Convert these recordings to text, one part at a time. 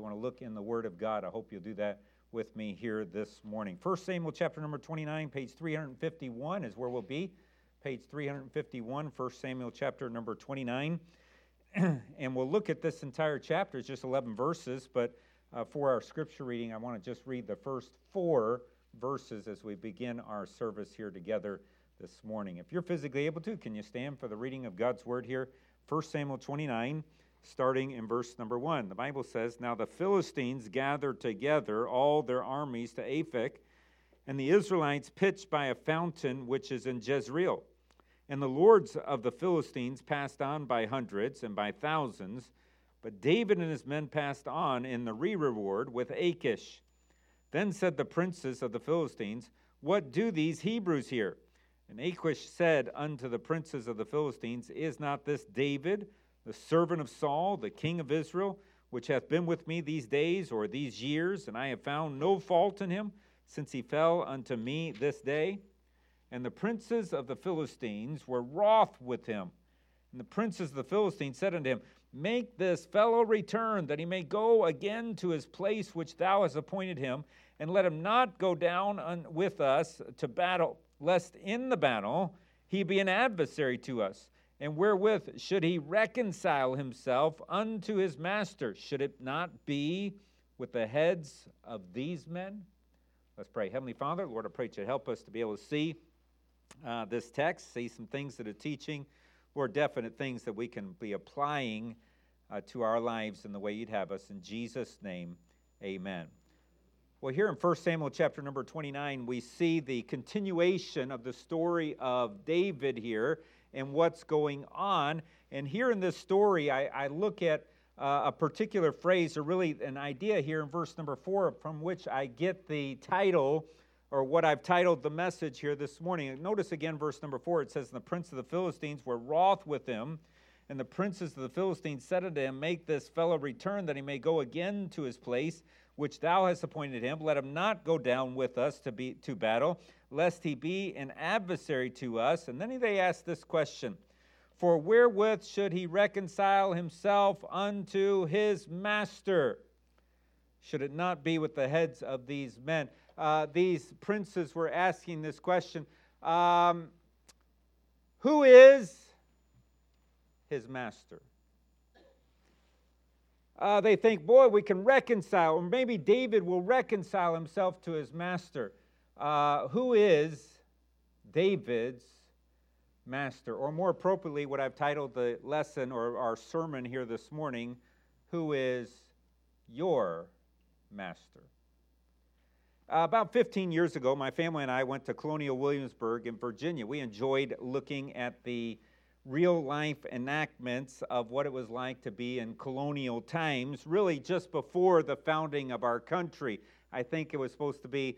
want to look in the Word of God. I hope you'll do that with me here this morning. 1 Samuel chapter number 29, page 351 is where we'll be. Page 351, 1 Samuel chapter number 29. And we'll look at this entire chapter. It's just 11 verses, but for our scripture reading, I want to just read the first 4 verses as we begin our service here together this morning. If you're physically able to, can you stand for the reading of God's Word here? 1 Samuel 29, starting in verse number 1. The Bible says, "Now the Philistines gathered together all their armies to Aphek, and the Israelites pitched by a fountain which is in Jezreel. And the lords of the Philistines passed on by hundreds and by thousands, but David and his men passed on in the reward with Achish. Then said the princes of the Philistines, What do these Hebrews here? And Achish said unto the princes of the Philistines, Is not this David, the servant of Saul, the king of Israel, which hath been with me these days or these years, and I have found no fault in him, since he fell unto me this day? And the princes of the Philistines were wroth with him. And the princes of the Philistines said unto him, Make this fellow return, that he may go again to his place which thou hast appointed him, and let him not go down with us to battle, lest in the battle he be an adversary to us. And wherewith should he reconcile himself unto his master? Should it not be with the heads of these men?" Let's pray. Heavenly Father, Lord, I pray that you help us to be able to see this text, see some things that are teaching, Lord, definite things that we can be applying to our lives in the way you'd have us. In Jesus' name, amen. Well, here in 1 Samuel chapter number 29, we see the continuation of the story of David here and what's going on. And here in this story, I look at a particular phrase, or really an idea here in verse number 4, from which I get the title, or what I've titled the message here this morning. Notice again verse number 4, it says, "And the prince of the Philistines were wroth with him, and the princes of the Philistines said unto him, Make this fellow return, that he may go again to his place, which thou hast appointed him. Let him not go down with us to battle, lest he be an adversary to us." And then they ask this question, "For wherewith should he reconcile himself unto his master? Should it not be with the heads of these men?" These princes were asking this question, who is his master? They think, boy, we can reconcile, or maybe David will reconcile himself to his master. Who is David's master? Or more appropriately, what I've titled the lesson or our sermon here this morning, who is your master? About 15 years ago, my family and I went to Colonial Williamsburg in Virginia. We enjoyed looking at the real-life enactments of what it was like to be in colonial times, really just before the founding of our country. I think it was supposed to be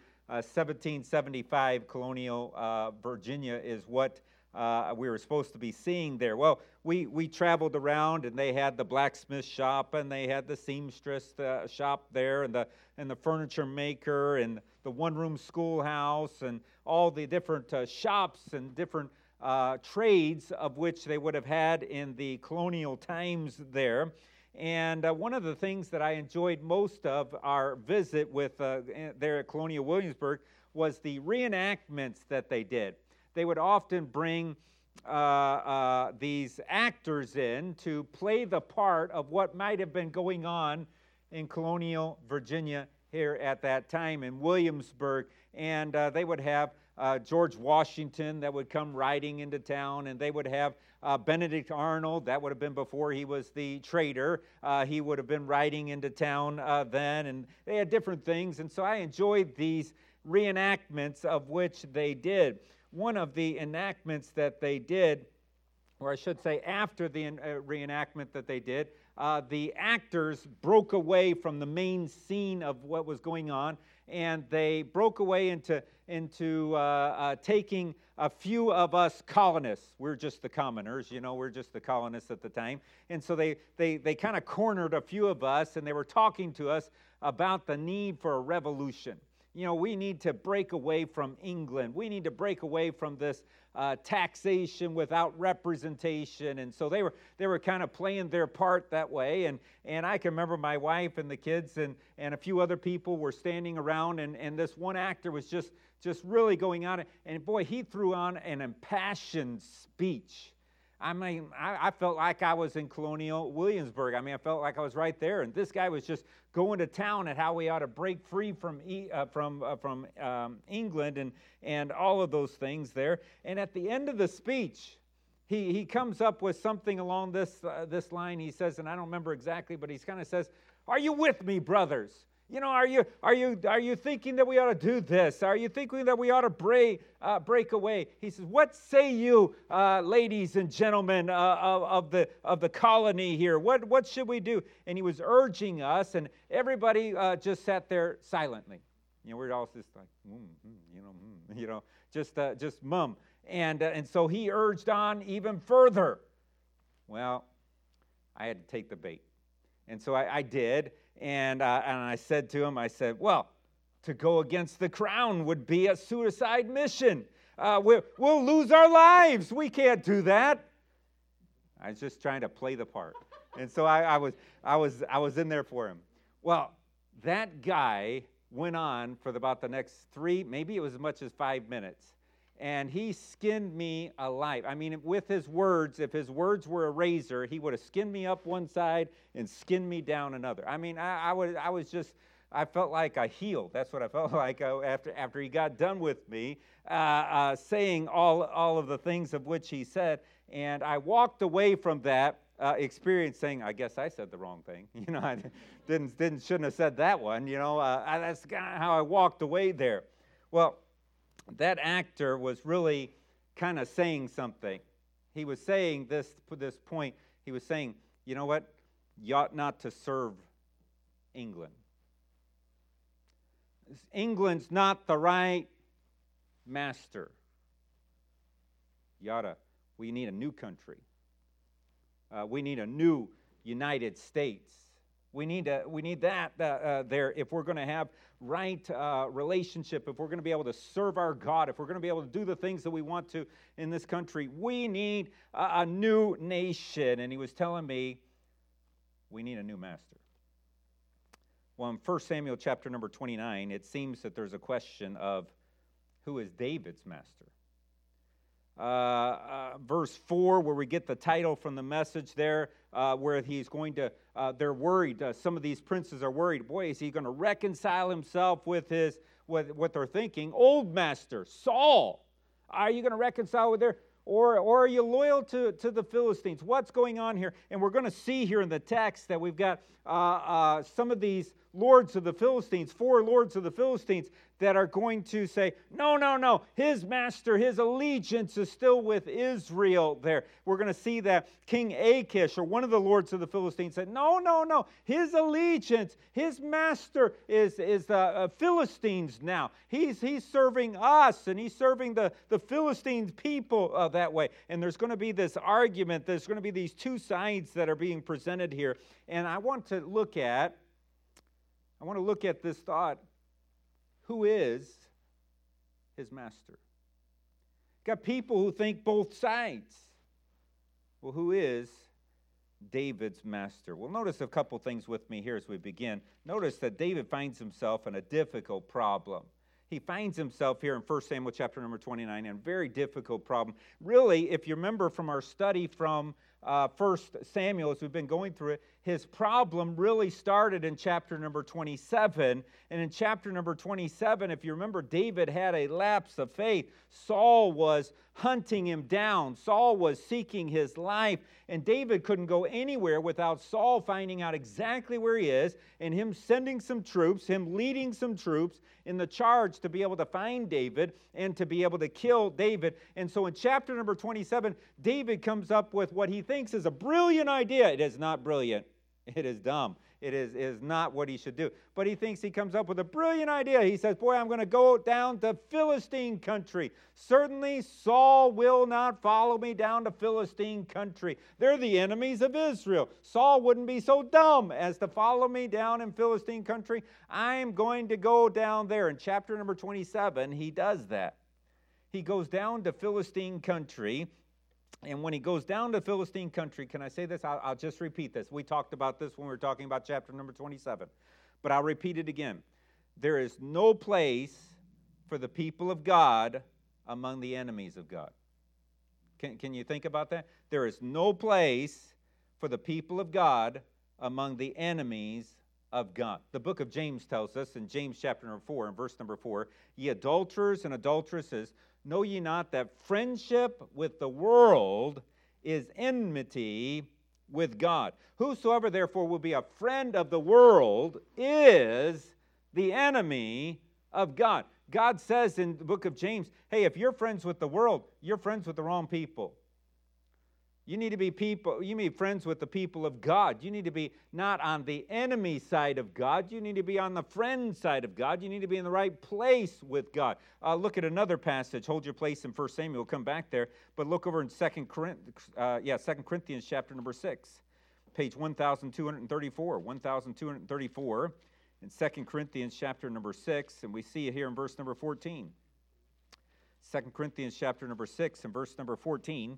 1775 Colonial Virginia is what we were supposed to be seeing there. Well, we traveled around, and they had the blacksmith shop, and they had the seamstress shop there, and the furniture maker, and the one-room schoolhouse, and all the different shops and different trades of which they would have had in the colonial times there. And one of the things that I enjoyed most of our visit with there at Colonial Williamsburg was the reenactments that they did. They would often bring these actors in to play the part of what might have been going on in colonial Virginia here at that time in Williamsburg. And they would have George Washington that would come riding into town, and they would have Benedict Arnold. That would have been before he was the traitor. He would have been riding into town then, and they had different things. And so I enjoyed these reenactments of which they did. One of the enactments that they did, or I should say after the reenactment that they did, the actors broke away from the main scene of what was going on, and they broke away into taking a few of us colonists. We're just the commoners, we're just the colonists at the time. And so they kind of cornered a few of us, and they were talking to us about the need for a revolution. we need to break away from England. We need to break away from this taxation without representation. And so they were kind of playing their part that way. And I can remember my wife and the kids and a few other people were standing around, and this one actor was just really going on. And boy, he threw on an impassioned speech. I mean, I felt like I was in Colonial Williamsburg. I mean, I felt like I was right there. And this guy was just going to town at how we ought to break free from England and all of those things there. And at the end of the speech, he comes up with something along this line. He says, and I don't remember exactly, but he kind of says, "Are you with me, brothers? Are you thinking that we ought to do this? Are you thinking that we ought to break away?" He says, "What say you, ladies and gentlemen of the colony here? What should we do?" And he was urging us, and everybody just sat there silently. We're all just like, just mum. And so he urged on even further. Well, I had to take the bait, and so I did. And I said to him, well, to go against the crown would be a suicide mission. We'll lose our lives. We can't do that. I was just trying to play the part. And so I was in there for him. Well, that guy went on for about the next 3, maybe it was as much as 5 minutes. And he skinned me alive. I mean, with his words, if his words were a razor, he would have skinned me up one side and skinned me down another. I mean, I felt like a heel. That's what I felt like after he got done with me, saying all of the things of which he said. And I walked away from that experience saying, I guess I said the wrong thing. I shouldn't have said that one. That's kind of how I walked away there. Well, that actor was really kind of saying something. He was saying this point. He was saying, you know what? You ought not to serve England. England's not the right master. We need a new country. We need a new United States. We need that there if we're going to have right relationship, if we're going to be able to serve our God, if we're going to be able to do the things that we want to in this country. We need a new nation. And he was telling me we need a new master. Well, in 1 Samuel chapter number 29, it seems that there's a question of who is David's master. Verse 4, where we get the title from the message there, where he's going to, they're worried. Some of these princes are worried. Boy, is he going to reconcile himself with what they're thinking? Old master, Saul. Are you going to reconcile with their, or are you loyal to the Philistines? What's going on here? And we're going to see here in the text that we've got some of these lords of the Philistines, 4 lords of the Philistines, that are going to say, no, his master, his allegiance is still with Israel there. We're going to see that King Achish, or one of the lords of the Philistines, said, no, his allegiance, his master is the Philistines now. He's serving us, and he's serving the Philistines people that way. And there's going to be this argument, there's going to be these 2 sides that are being presented here. And I want to look at this thought. Who is his master? Got people who think both sides. Well, who is David's master? Well, notice a couple things with me here as we begin. Notice that David finds himself in a difficult problem. He finds himself here in 1 Samuel chapter number 29 in a very difficult problem. Really, if you remember from our study from 1 Samuel, as we've been going through it, his problem really started in chapter number 27. And in chapter number 27, if you remember, David had a lapse of faith. Saul was hunting him down. Saul was seeking his life. And David couldn't go anywhere without Saul finding out exactly where he is and him sending some troops, him leading some troops in the charge to be able to find David and to be able to kill David. And so in chapter number 27, David comes up with what he thinks is a brilliant idea. It is not brilliant. It is dumb. It is not what he should do. But he thinks he comes up with a brilliant idea. He says, boy, I'm going to go down to Philistine country. Certainly Saul will not follow me down to Philistine country. They're the enemies of Israel. Saul wouldn't be so dumb as to follow me down in Philistine country. I'm going to go down there. In chapter number 27, he does that. He goes down to Philistine country. And when he goes down to Philistine country, can I say this? I'll just repeat this. We talked about this when we were talking about chapter number 27. But I'll repeat it again. There is no place for the people of God among the enemies of God. Can you think about that? There is no place for the people of God among the enemies of God. The book of James tells us in James chapter number 4 and verse number 4, ye adulterers and adulteresses, know ye not that friendship with the world is enmity with God? Whosoever therefore will be a friend of the world is the enemy of God. God says in the book of James, hey, if you're friends with the world, you're friends with the wrong people. You need to be friends with the people of God. You need to be not on the enemy side of God. You need to be on the friend side of God. You need to be in the right place with God. Look at another passage. Hold your place in 1 Samuel. We'll come back there. But look over in 2 Corinthians chapter number 6, page 1234. 1234 in 2 Corinthians chapter number 6. And we see it here in verse number 14. 2 Corinthians chapter number 6 and verse number 14.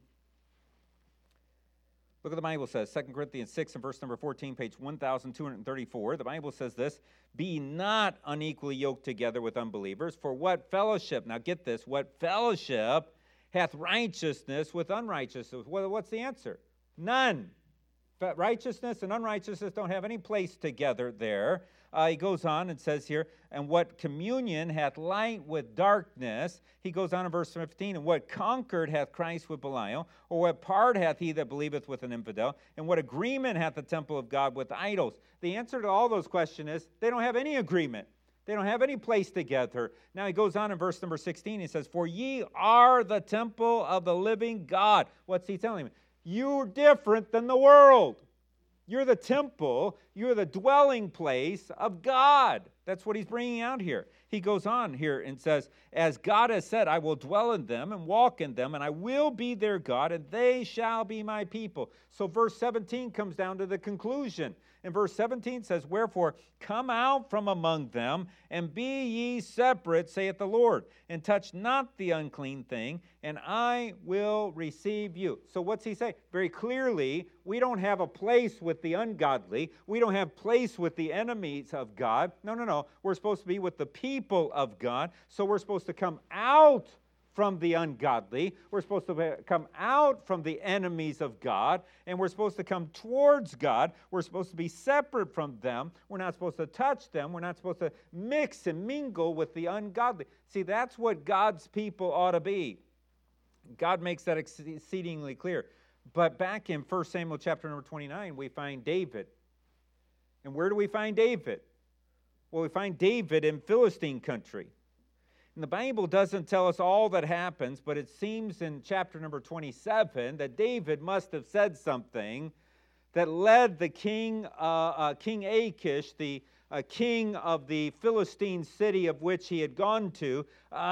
Look what the Bible says, 2 Corinthians 6 and verse number 14, page 1234. The Bible says this, be not unequally yoked together with unbelievers, for what fellowship, now get this, what fellowship hath righteousness with unrighteousness? Well, what's the answer? None. But righteousness and unrighteousness don't have any place together there. He goes on and says here, and what communion hath light with darkness? He goes on in verse 15, and what concord hath Christ with Belial? Or what part hath he that believeth with an infidel? And what agreement hath the temple of God with idols? The answer to all those questions is they don't have any agreement. They don't have any place together. Now he goes on in verse number 16, he says, for ye are the temple of the living God. What's he telling me? You're different than the world. You're the temple, you're the dwelling place of God. That's what he's bringing out here. He goes on here and says, as God has said, I will dwell in them and walk in them, and I will be their God, and they shall be my people. So verse 17 comes down to the conclusion. And verse 17 says, wherefore, come out from among them, and be ye separate, saith the Lord, and touch not the unclean thing, and I will receive you. So what's he say? Very clearly, we don't have a place with the ungodly. We don't have place with the enemies of God. No. We're supposed to be with the people of God. So we're supposed to come out from the ungodly. We're supposed to come out from the enemies of God, and we're supposed to come towards God. We're supposed to be separate from them. We're not supposed to touch them. We're not supposed to mix and mingle with the ungodly. See, that's what God's people ought to be. God makes that exceedingly clear. But back in 1 Samuel chapter number 29, we find David. And where do we find David? Well, we find David in Philistine country. And the Bible doesn't tell us all that happens, but it seems in chapter number 27 that David must have said something that led the king, King Achish, the king of the Philistine city of which he had gone to,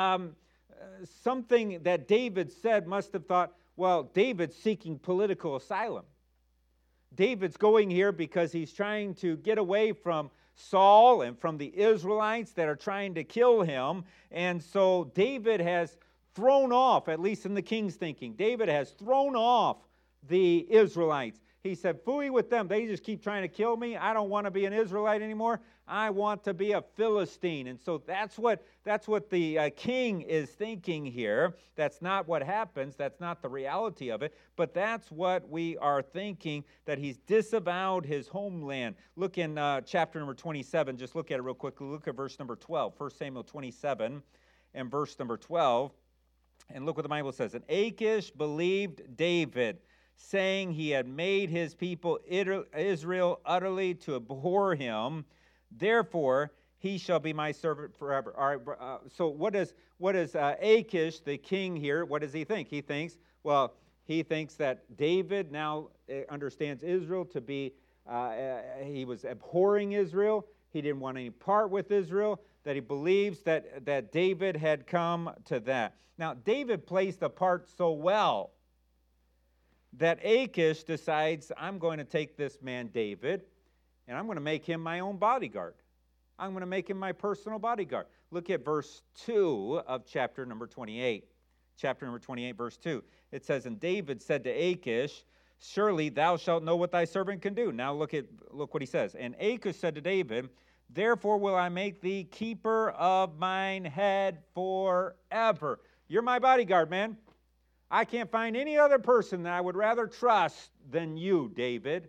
something that David said must have thought, well, David's seeking political asylum. David's going here because he's trying to get away from Saul and from the Israelites that are trying to kill him. And so David has thrown off, at least in the king's thinking, David has thrown off the Israelites. He said, phooey with them. They just keep trying to kill me. I don't want to be an Israelite anymore. I want to be a Philistine. And so that's what the king is thinking here. That's not what happens. That's not the reality of it. But that's what we are thinking, that he's disavowed his homeland. Look in chapter number 27. Just look at it real quickly. Look at verse number 12. 1 Samuel 27 and verse number 12. And look what the Bible says. And Achish believed David, saying he had made his people Israel utterly to abhor him. Therefore, he shall be my servant forever. All right. So what does Achish, the king here, what does he think? He thinks that David now understands Israel to be he was abhorring Israel. He didn't want any part with Israel, that he believes that David had come to that. Now, David plays the part so well that Achish decides, I'm going to take this man David, and I'm going to make him my own bodyguard. I'm going to make him my personal bodyguard. Look at verse 2 of chapter number 28. Chapter number 28, verse 2. It says, and David said to Achish, surely thou shalt know what thy servant can do. Now look what he says. And Achish said to David, therefore will I make thee keeper of mine head forever. You're my bodyguard, man. I can't find any other person that I would rather trust than you, David.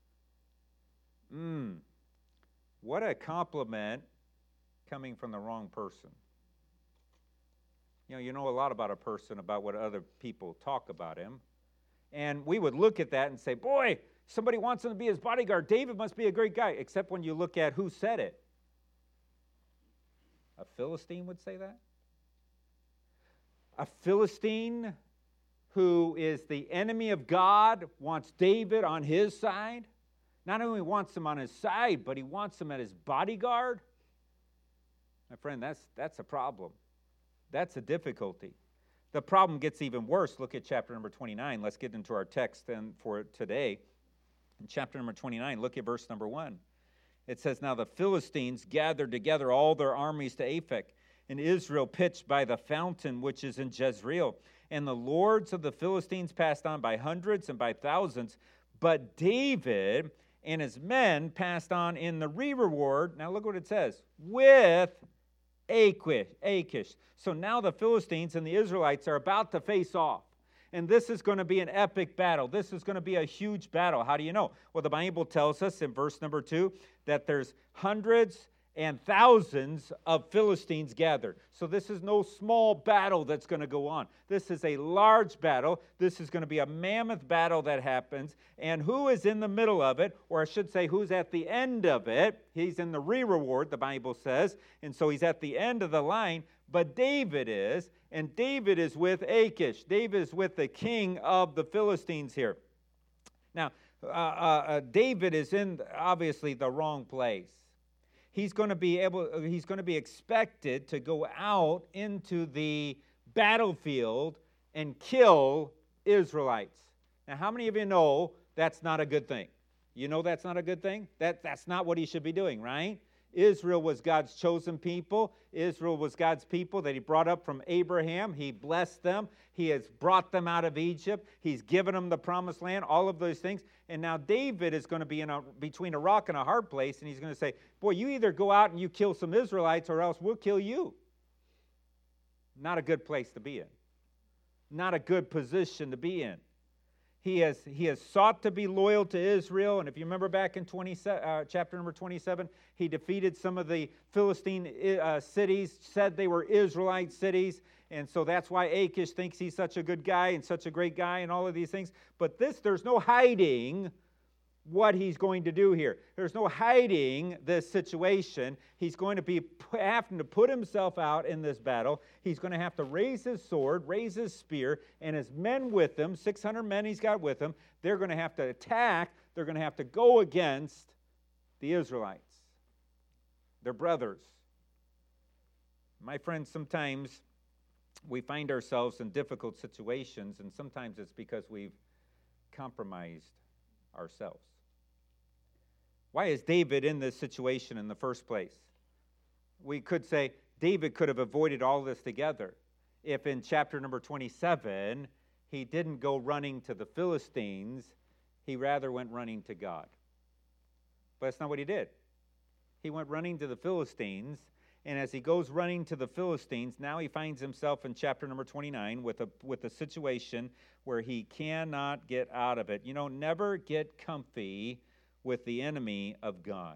What a compliment coming from the wrong person. You know a lot about a person, about what other people talk about him. And we would look at that and say, boy, somebody wants him to be his bodyguard. David must be a great guy, except when you look at who said it. A Philistine would say that? A Philistine who is the enemy of God wants David on his side? Not only wants him on his side, but he wants him as his bodyguard? My friend, that's a problem. That's a difficulty. The problem gets even worse. Look at chapter number 29. Let's get into our text then for today. In chapter number 29, look at verse number 1. It says, now the Philistines gathered together all their armies to Aphek, and Israel pitched by the fountain which is in Jezreel. And the lords of the Philistines passed on by hundreds and by thousands, but David and his men passed on in the rearward. Now look what it says, with Achish. So now the Philistines and the Israelites are about to face off. And this is going to be an epic battle. This is going to be a huge battle. How do you know? Well, the Bible tells us in verse number 2 that there's hundreds and thousands of Philistines gathered. So this is no small battle that's going to go on. This is a large battle. This is going to be a mammoth battle that happens. And who is in the middle of it? Or I should say, who's at the end of it? He's in the rearward, the Bible says. And so he's at the end of the line. But David is, and David is with Achish. David is with the king of the Philistines here. Now, David is in, obviously, the wrong place. He's going to be expected to go out into the battlefield and kill Israelites. Now, how many of you know that's not a good thing? You know that's not a good thing? That's not what he should be doing, right? Israel was God's chosen people. Israel was God's people that he brought up from Abraham. He blessed them. He has brought them out of Egypt. He's given them the promised land, all of those things. And now David is going to be between a rock and a hard place, and he's going to say, boy, you either go out and you kill some Israelites or else we'll kill you. Not a good place to be in. Not a good position to be in. He has sought to be loyal to Israel, and if you remember back in chapter number 27, he defeated some of the Philistine cities, said they were Israelite cities, and so that's why Achish thinks he's such a good guy and such a great guy and all of these things. But there's no hiding what he's going to do here. There's no hiding this situation. He's going to be having to put himself out in this battle. He's going to have to raise his sword, raise his spear, and his men with him, 600 men he's got with him, they're going to have to attack. They're going to have to go against the Israelites, their brothers. My friends, sometimes we find ourselves in difficult situations, and sometimes it's because we've compromised ourselves. Why is David in this situation in the first place? We could say David could have avoided all this together if in chapter number 27 he didn't go running to the Philistines, he rather went running to God. But that's not what he did. He went running to the Philistines, and as he goes running to the Philistines, now he finds himself in chapter number 29 with a situation where he cannot get out of it. You know, never get comfy with the enemy of God.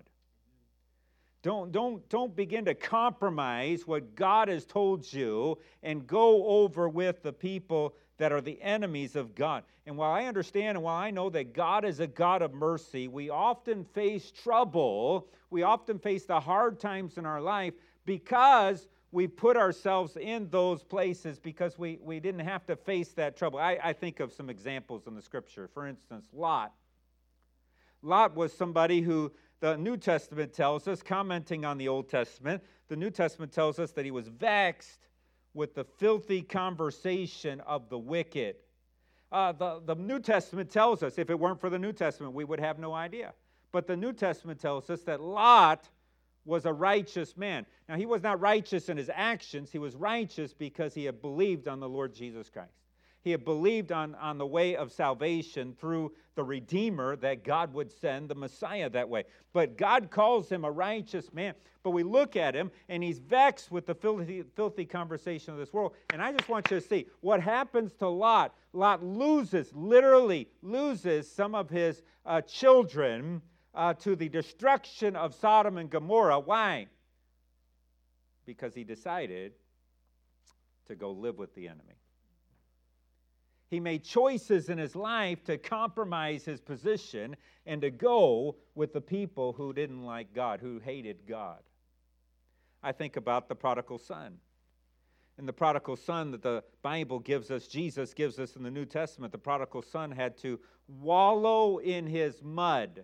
Don't begin to compromise what God has told you and go over with the people that are the enemies of God. And while I understand and while I know that God is a God of mercy, we often face trouble. We often face the hard times in our life because we put ourselves in those places because we didn't have to face that trouble. I think of some examples in the Scripture. For instance, Lot. Lot was somebody who the New Testament tells us, commenting on the Old Testament, the New Testament tells us that he was vexed with the filthy conversation of the wicked. The New Testament tells us, if it weren't for the New Testament, we would have no idea. But the New Testament tells us that Lot was a righteous man. Now, he was not righteous in his actions. He was righteous because he had believed on the Lord Jesus Christ. He had believed on the way of salvation through the Redeemer that God would send, the Messiah, that way. But God calls him a righteous man. But we look at him, and he's vexed with the filthy conversation of this world. And I just want you to see what happens to Lot. Lot literally loses some of his children to the destruction of Sodom and Gomorrah. Why? Because he decided to go live with the enemy. He made choices in his life to compromise his position and to go with the people who didn't like God, who hated God. I think about the prodigal son. And the prodigal son that the Bible gives us, Jesus gives us in the New Testament, the prodigal son had to wallow in his mud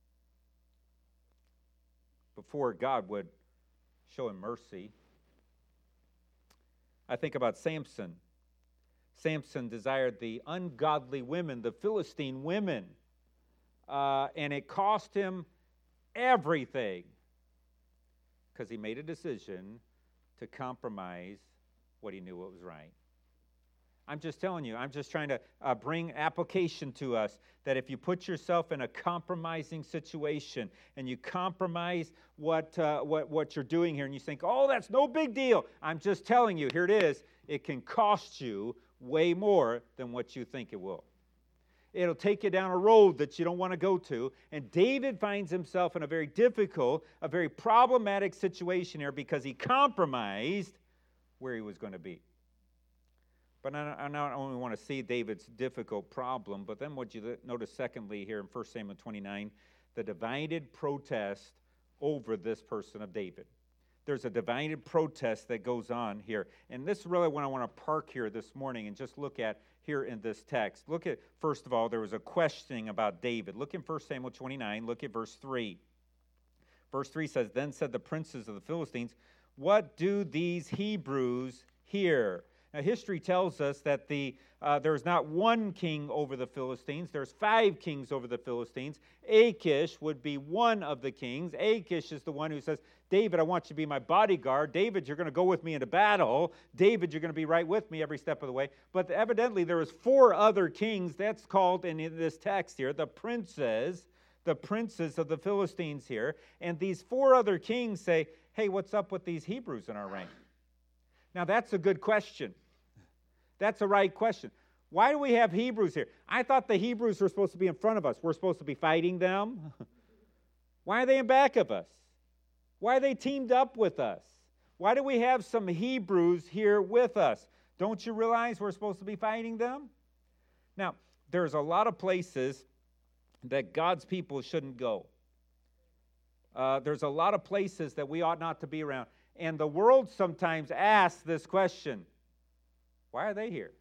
before God would show him mercy. I think about Samson. Samson desired the ungodly women, the Philistine women, and it cost him everything because he made a decision to compromise what he knew what was right. I'm just telling you, I'm just trying to bring application to us that if you put yourself in a compromising situation and you compromise what you're doing here and you think, oh, that's no big deal. I'm just telling you, here it is. It can cost you way more than what you think it will. It'll take you down a road that you don't want to go to. And David finds himself in a very difficult, a very problematic situation here because he compromised where he was going to be. But I not only want to see David's difficult problem, but then what you notice secondly here in 1 Samuel 29, the divided protest over this person of David. There's a divided protest that goes on here. And this is really what I want to park here this morning and just look at here in this text. Look at, first of all, there was a questioning about David. Look in 1 Samuel 29, look at verse 3. Verse 3 says, Then said the princes of the Philistines, What do these Hebrews here? Now, history tells us that there's not one king over the Philistines. There's 5 kings over the Philistines. Achish would be one of the kings. Achish is the one who says, David, I want you to be my bodyguard. David, you're going to go with me into battle. David, you're going to be right with me every step of the way. But evidently, there was 4 other kings. That's called in this text here, the princes of the Philistines here. And these 4 other kings say, hey, what's up with these Hebrews in our rank? Now, that's a good question. That's a right question. Why do we have Hebrews here? I thought the Hebrews were supposed to be in front of us. We're supposed to be fighting them. Why are they in back of us? Why are they teamed up with us? Why do we have some Hebrews here with us? Don't you realize we're supposed to be fighting them? Now, there's a lot of places that God's people shouldn't go. There's a lot of places that we ought not to be around. And the world sometimes asks this question, why are they here?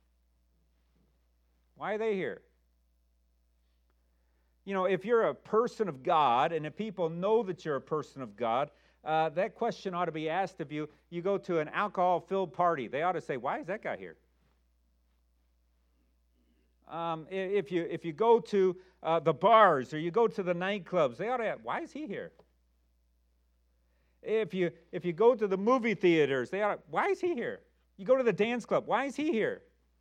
Why are they here? You know, if you're a person of God, and if people know that you're a person of God, that question ought to be asked of you. You go to an alcohol-filled party. They ought to say, why is that guy here? If you go to the bars or you go to the nightclubs, they ought to ask, why is he here? If you go to the movie theaters, they ought to, why is he here? You go to the dance club, why is he here?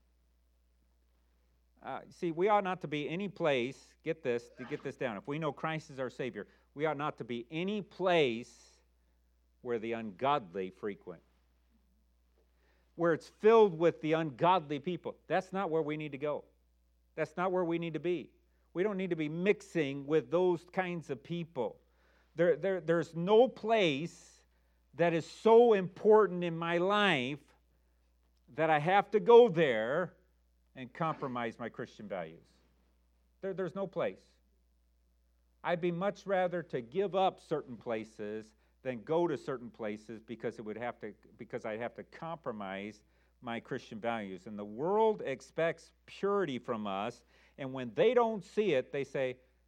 See, we ought not to be any place, get this down. If we know Christ is our Savior, we ought not to be any place where the ungodly frequent, where it's filled with the ungodly people. That's not where we need to go. That's not where we need to be. We don't need to be mixing with those kinds of people. There's no place that is so important in my life that I have to go there and compromise my Christian values. There's no place. I'd be much rather to give up certain places than go to certain places because I'd have to compromise my Christian values. And the world expects purity from us, and when they don't see it, they say,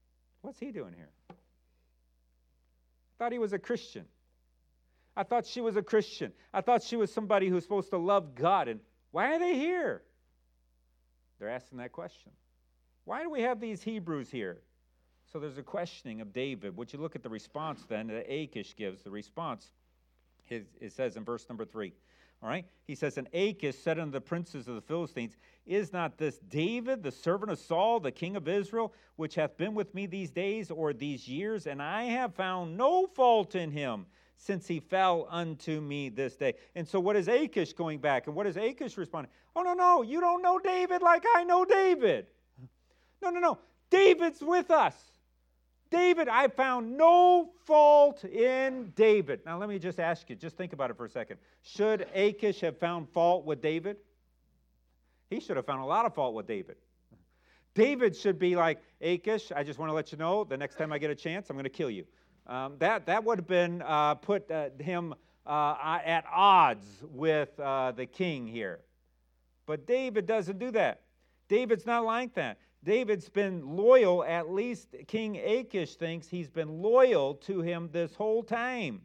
What's he doing here? I thought he was a Christian. I thought she was a Christian. I thought she was somebody who's supposed to love God. And why are they here? They're asking that question. Why do we have these Hebrews here? So there's a questioning of David. Would you look at the response then that Achish gives? The response, it says in verse number 3. All right? He says, and Achish said unto the princes of the Philistines, is not this David, the servant of Saul, the king of Israel, which hath been with me these days or these years? And I have found no fault in him, since he fell unto me this day. And so what is Achish going back? And what is Achish responding? Oh, no, you don't know David like I know David. No. David's with us. David, I found no fault in David. Now, let me just ask you, just think about it for a second. Should Achish have found fault with David? He should have found a lot of fault with David. David should be like, Achish, I just want to let you know, the next time I get a chance, I'm going to kill you. That would have been put him at odds with the king here. But David doesn't do that. David's not like that. David's been loyal, at least King Achish thinks he's been loyal to him this whole time.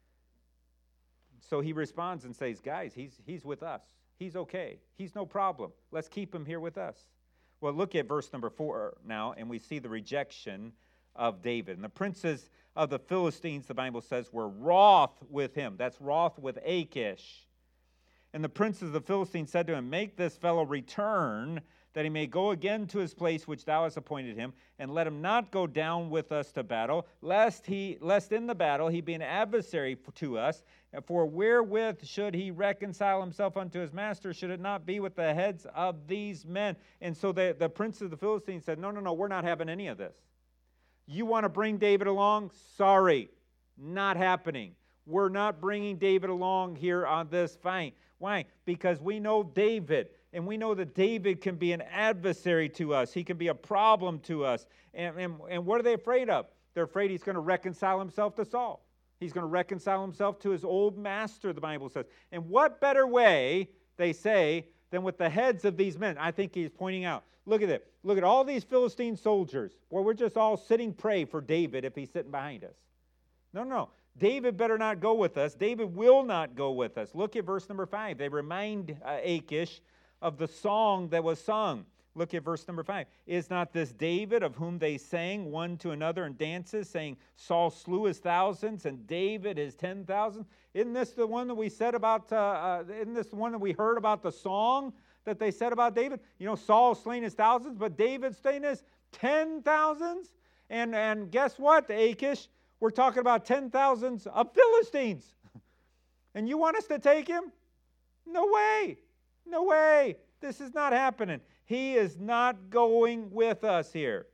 So he responds and says, guys, he's with us. He's okay. He's no problem. Let's keep him here with us. Well, look at verse number 4 now, and we see the rejection of David. And the princes of the Philistines, the Bible says, were wroth with him. That's wroth with Achish. And the princes of the Philistines said to him, make this fellow return, that he may go again to his place which thou hast appointed him, and let him not go down with us to battle, lest in the battle he be an adversary to us. For wherewith should he reconcile himself unto his master? Should it not be with the heads of these men? And so the princes of the Philistines said, no, we're not having any of this. You want to bring David along? Sorry, not happening. We're not bringing David along here on this fight. Why? Because we know David. And we know that David can be an adversary to us. He can be a problem to us. And what are they afraid of? They're afraid he's going to reconcile himself to Saul. He's going to reconcile himself to his old master, the Bible says. And what better way, they say, than with the heads of these men? I think he's pointing out, look at it. Look at all these Philistine soldiers. Well, we're just all sitting prey for David if he's sitting behind us. No. David better not go with us. David will not go with us. Look at verse number 5. They remind Achish of the song that was sung. Look at verse number 5. Is not this David of whom they sang one to another in dances, saying, Saul slew his thousands and David his 10,000? Isn't this the one that we said about, isn't this the one that we heard about the song that they said about David? You know, Saul slain his thousands, but David slain his 10,000s? And guess what, Achish? We're talking about 10,000s of Philistines. And you want us to take him? No way. No way. This is not happening. He is not going with us here.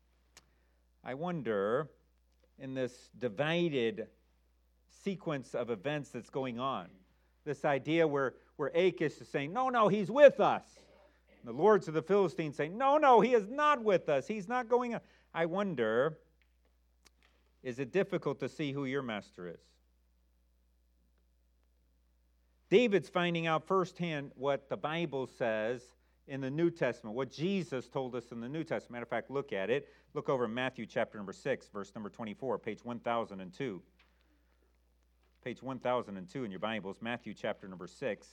I wonder, in this divided sequence of events that's going on, this idea where Achish is saying, no, he's with us. And the lords of the Philistines saying, no, he is not with us. He's not going on. I wonder, is it difficult to see who your master is? David's finding out firsthand what the Bible says in the New Testament, what Jesus told us in the New Testament. Matter of fact, look at it. Look over Matthew chapter number 6, verse number 24, page 1002. Page 1002 in your Bibles, Matthew chapter number 6.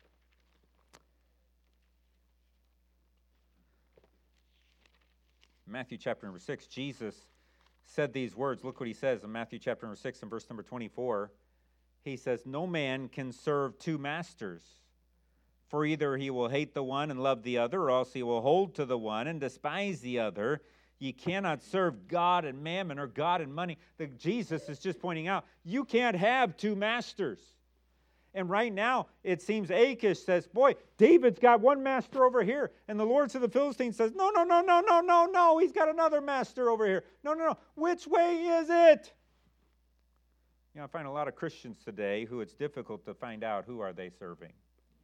Matthew chapter number 6, Jesus said these words. Look what he says in Matthew chapter number 6 and verse number 24. He says, no man can serve two masters, for either he will hate the one and love the other, or else he will hold to the one and despise the other. You cannot serve God and mammon, or God and money. Jesus is just pointing out, you can't have two masters. And right now, it seems Achish says, boy, David's got one master over here. And the lords of the Philistines says, no, he's got another master over here. No. Which way is it? You know, I find a lot of Christians today who it's difficult to find out who are they serving.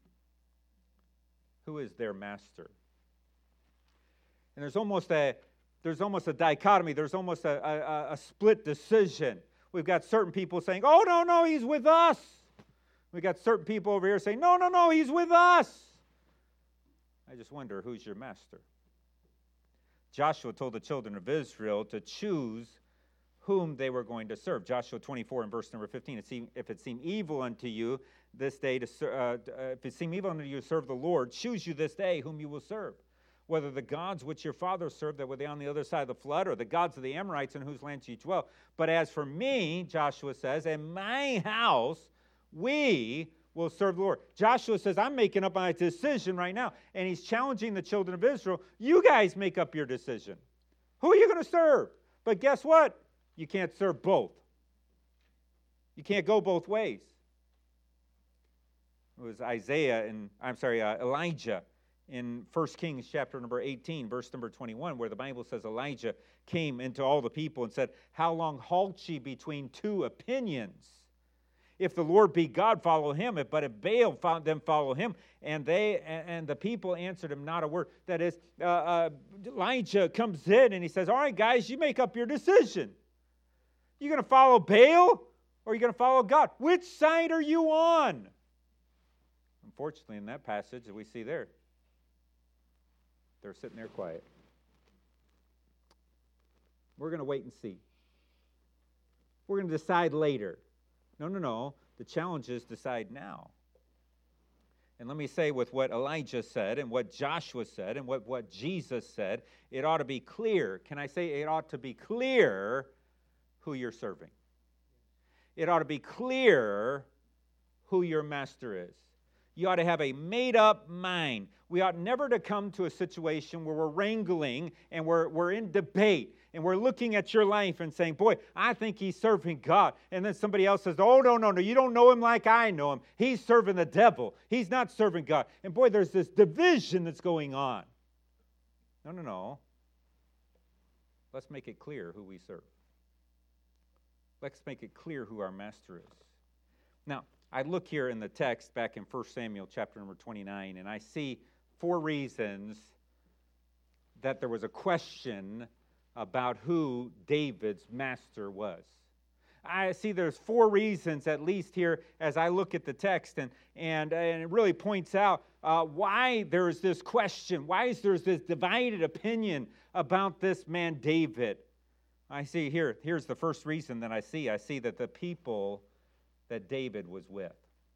Who is their master? And there's almost a dichotomy. There's almost a split decision. We've got certain people saying, oh, no, he's with us. We've got certain people over here saying, no, he's with us. I just wonder, who's your master? Joshua told the children of Israel to choose whom they were going to serve. Joshua 24 and verse number 15, if it seem evil unto you this day to serve the Lord, choose you this day whom you will serve, whether the gods which your fathers served that were on the other side of the flood, or the gods of the Amorites in whose lands you dwell. But as for me, Joshua says, and my house, we will serve the Lord. Joshua says, I'm making up my decision right now. And he's challenging the children of Israel. You guys make up your decision. Who are you going to serve? But guess what? You can't serve both. You can't go both ways. It was Elijah in 1 Kings chapter number 18, verse number 21, where the Bible says Elijah came into all the people and said, how long halt ye between two opinions? If the Lord be God, follow him. But if Baal, then follow him. And the people answered him not a word. That is, Elijah comes in and he says, all right, guys, you make up your decision. You going to follow Baal or are you going to follow God? Which side are you on? Unfortunately, in that passage that we see there, they're sitting there quiet. We're going to wait and see. We're going to decide later. No. The challenge is decide now. And let me say with what Elijah said and what Joshua said and what Jesus said, it ought to be clear. Can I say it ought to be clear who you're serving? It ought to be clear who your master is. You ought to have a made-up mind. We ought never to come to a situation where we're wrangling and we're in debate and we're looking at your life and saying, boy, I think he's serving God. And then somebody else says, oh, no, you don't know him like I know him. He's serving the devil. He's not serving God. And boy, there's this division that's going on. No. Let's make it clear who we serve. Let's make it clear who our master is. Now, I look here in the text back in 1 Samuel chapter number 29, and I see 4 reasons that there was a question about who David's master was. I see there's 4 reasons at least here as I look at the text, and it really points out why there's this question, why is there this divided opinion about this man David. I see here's the first reason that I see. I see that the people that David was with.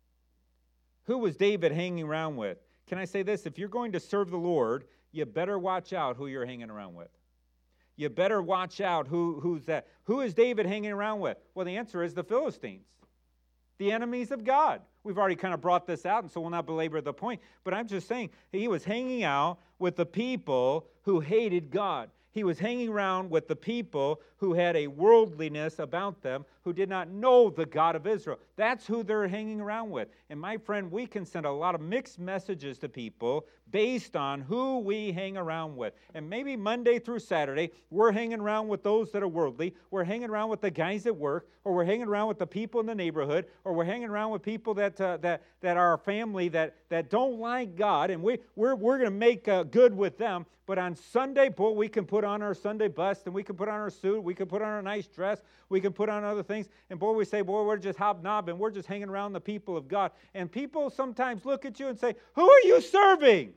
Who was David hanging around with? Can I say this? If you're going to serve the Lord, you better watch out who you're hanging around with. You better watch out who's that. Who is David hanging around with? Well, the answer is the Philistines, the enemies of God. We've already kind of brought this out, and so we'll not belabor the point. But I'm just saying, he was hanging out with the people who hated God. He was hanging around with the people who had a worldliness about them, who did not know the God of Israel. That's who they're hanging around with. And my friend, we can send a lot of mixed messages to people based on who we hang around with. And maybe Monday through Saturday, we're hanging around with those that are worldly. We're hanging around with the guys at work, or we're hanging around with the people in the neighborhood, or we're hanging around with people that are our family that don't like God, and we're going to make good with them. But on Sunday, boy, we can put on our Sunday best, and we can put on our suit, we can put on our nice dress, we can put on other things, and boy, we say, boy, we're just hobnobbing, we're just hanging around the people of God. And people sometimes look at you and say, who are you serving?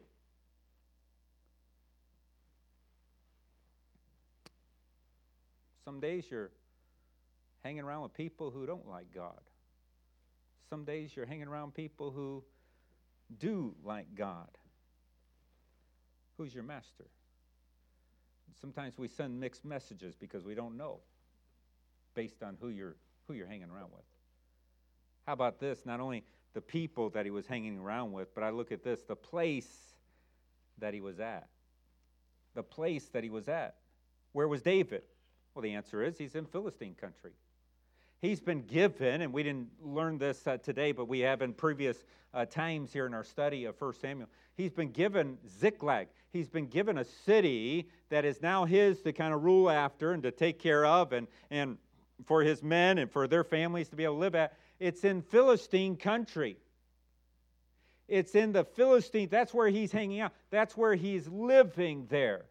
Some days you're hanging around with people who don't like God. Some days you're hanging around people who do like God. Who's your master? Sometimes we send mixed messages because we don't know based on who you're hanging around with. How about this? Not only the people that he was hanging around with, but I look at this, the place that he was at. The place that he was at. Where was David? Well, the answer is he's in Philistine country. He's been given, and we didn't learn this today, but we have in previous times here in our study of 1 Samuel, he's been given Ziklag. He's been given a city that is now his to kind of rule after and to take care of and for his men and for their families to be able to live at. It's in Philistine country. It's in the Philistine, that's where he's hanging out. That's where he's living there.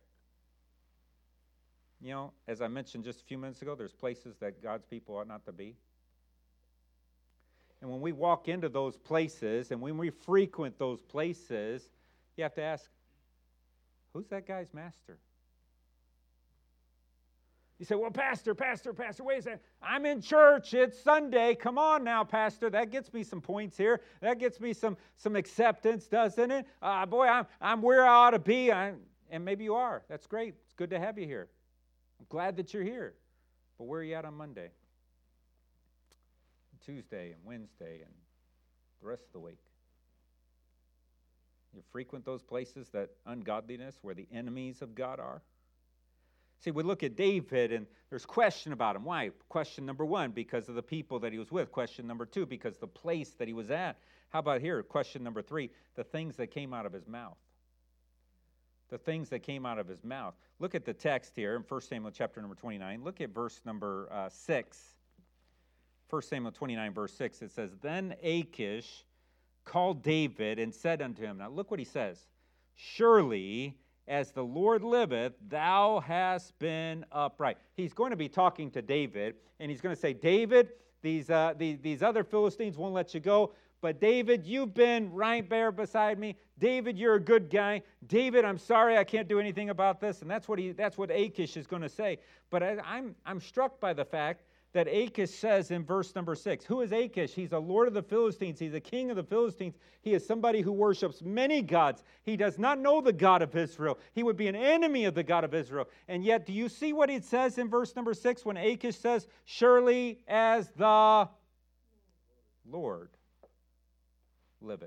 You know, as I mentioned just a few minutes ago, there's places that God's people ought not to be. And when we walk into those places and when we frequent those places, you have to ask, who's that guy's master? You say, well, Pastor, wait a second. I'm in church. It's Sunday. Come on now, Pastor. That gets me some points here. That gets me some acceptance, doesn't it? Boy, I'm where I ought to be. And maybe you are. That's great. It's good to have you here. I'm glad that you're here. But where are you at on Monday? Tuesday and Wednesday and the rest of the week? You frequent those places, that ungodliness, where the enemies of God are? See, we look at David, and there's question about him. Why? Question number one, because of the people that he was with. Question number two, because the place that he was at. How about here? Question number three, the things that came out of his mouth. The things that came out of his mouth. Look at the text here in 1 Samuel chapter number 29. Look at verse number 6. 1 Samuel 29, verse 6. It says, Then Achish called David and said unto him, now look what he says, Surely as the Lord liveth, thou hast been upright. He's going to be talking to David, and he's going to say, David, these other Philistines won't let you go, but David, you've been right there beside me. David, you're a good guy. David, I'm sorry I can't do anything about this. And that's what Achish is going to say. But I'm struck by the fact that Achish says in verse number 6. Who is Achish? He's a lord of the Philistines. He's a king of the Philistines. He is somebody who worships many gods. He does not know the God of Israel. He would be an enemy of the God of Israel. And yet, do you see what it says in verse number 6 when Achish says, Surely as the Lord liveth.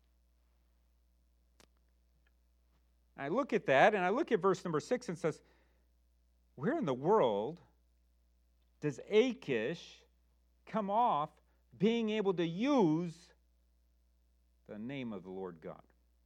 I look at that, and I look at verse number 6 and says, where in the world does Achish come off being able to use the name of the Lord God?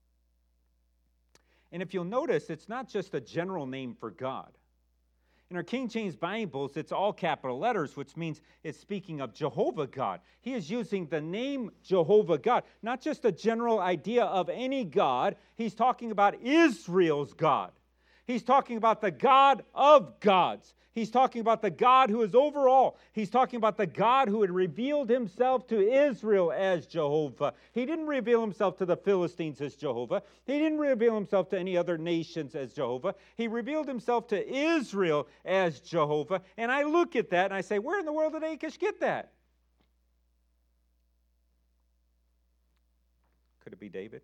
And if you'll notice, it's not just a general name for God. In our King James Bibles, it's all capital letters, which means it's speaking of Jehovah God. He is using the name Jehovah God, not just a general idea of any God. He's talking about Israel's God. He's talking about the God of gods. He's talking about the God who is over all. He's talking about the God who had revealed himself to Israel as Jehovah. He didn't reveal himself to the Philistines as Jehovah. He didn't reveal himself to any other nations as Jehovah. He revealed himself to Israel as Jehovah. And I look at that and I say, where in the world did Achish get that? Could it be David?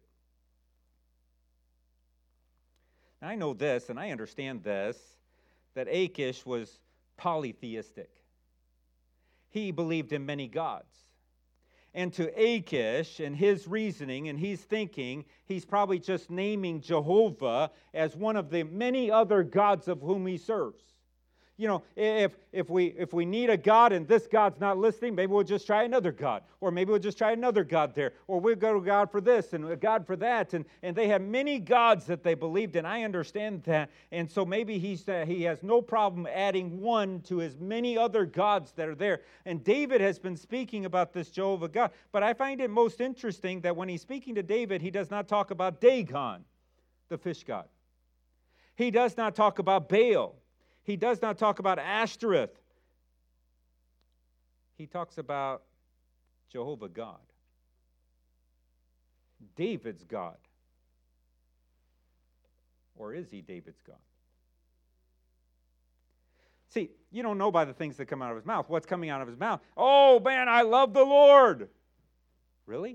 Now, I know this and I understand this, that Achish was polytheistic. He believed in many gods. And to Achish and his reasoning and his thinking, he's probably just naming Jehovah as one of the many other gods of whom he serves. You know, if we need a God and this God's not listening, maybe we'll just try another God. Or maybe we'll just try another God there. Or we'll go to God for this and a God for that. And they have many gods that they believed in. I understand that. And so maybe he has no problem adding one to his many other gods that are there. And David has been speaking about this Jehovah God. But I find it most interesting that when he's speaking to David, he does not talk about Dagon, the fish god. He does not talk about Baal. He does not talk about Ashtoreth. He talks about Jehovah God, David's God. Or is he David's God? See, you don't know by the things that come out of his mouth. What's coming out of his mouth? Oh, man, I love the Lord. Really?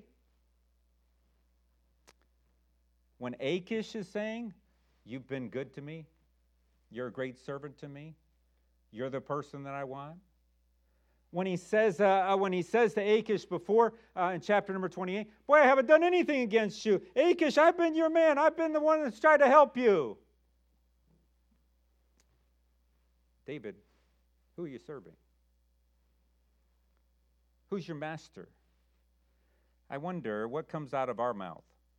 When Achish is saying, you've been good to me, you're a great servant to me, you're the person that I want. When he says to Achish before in chapter number 28, boy, I haven't done anything against you. Achish, I've been your man. I've been the one that's tried to help you. David, who are you serving? Who's your master? I wonder what comes out of our mouth.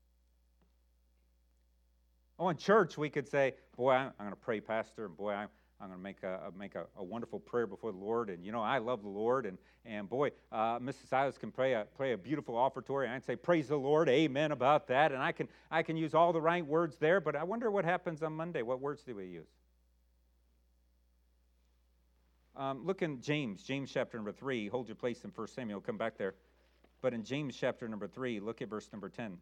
Oh, in church we could say, boy, I'm going to pray, Pastor, and boy, I'm going to make a wonderful prayer before the Lord, and you know I love the Lord, and boy, Mrs. Silas can play a beautiful offertory. I'd say praise the Lord, amen about that, and I can use all the right words there. But I wonder what happens on Monday. What words do we use? Look in James chapter number 3. Hold your place in 1 Samuel. Come back there, but in James chapter number 3, look at verse number 10.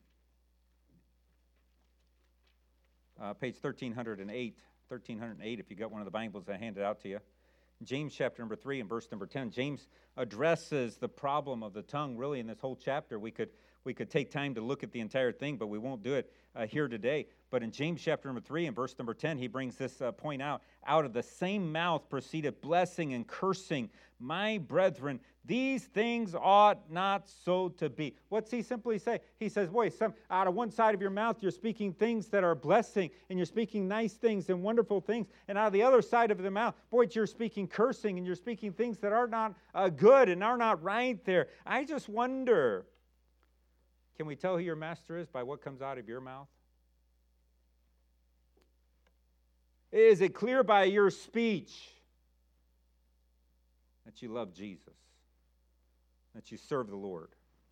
Page 1308, if you got one of the Bibles, I handed out to you. James chapter number 3 and verse number 10. James addresses the problem of the tongue really in this whole chapter. We could take time to look at the entire thing, but we won't do it here today. But in James chapter number 3 and verse number 10, he brings this point out. Out of the same mouth proceeded blessing and cursing. My brethren, these things ought not so to be. What's he simply say? He says, boy, out of one side of your mouth, you're speaking things that are blessing, and you're speaking nice things and wonderful things. And out of the other side of the mouth, boy, you're speaking cursing, and you're speaking things that are not good and are not right there. I just wonder, can we tell who your master is by what comes out of your mouth? Is it clear by your speech that you love Jesus, that you serve the Lord?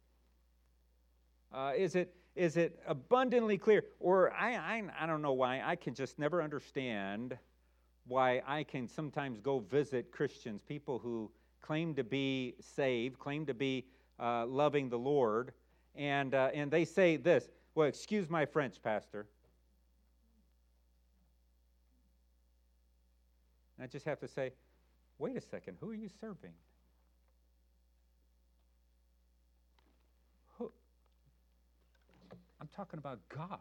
Is it abundantly clear? Or I don't know why, I can just never understand why I can sometimes go visit Christians, people who claim to be saved, claim to be loving the Lord, and they say this, well, excuse my French, Pastor. I just have to say, wait a second, who are you serving? Who? I'm talking about God.